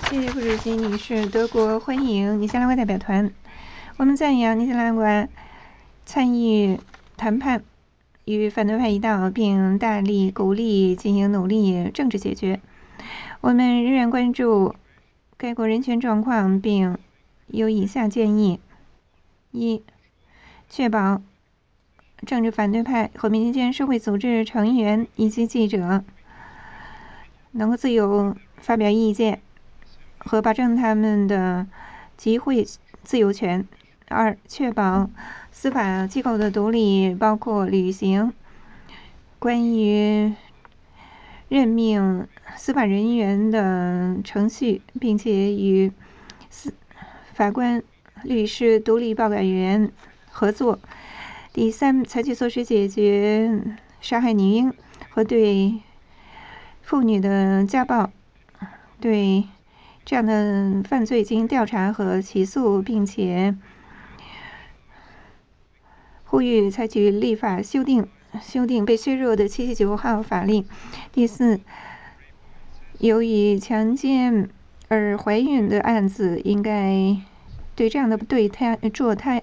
谢谢副主席，你是德国欢迎尼加拉瓜代表团。我们赞扬尼加拉瓜参与谈判，与反对派一道，并大力鼓励进行努力政治解决。我们仍然关注该国人权状况，并有以下建议：一、确保政治反对派和民间社会组织成员以及记者能够自由发表意见和保证他们的集会自由权。二、确保司法机构的独立，包括履行关于任命司法人员的程序，并且与法官、律师、独立报告员合作。第三，采取措施解决杀害女婴和对妇女的家暴，对这样的犯罪进行调查和起诉，并且呼吁采取立法修订被削弱的779号法令。第四，由于强奸而怀孕的案子，应该对这样的堕胎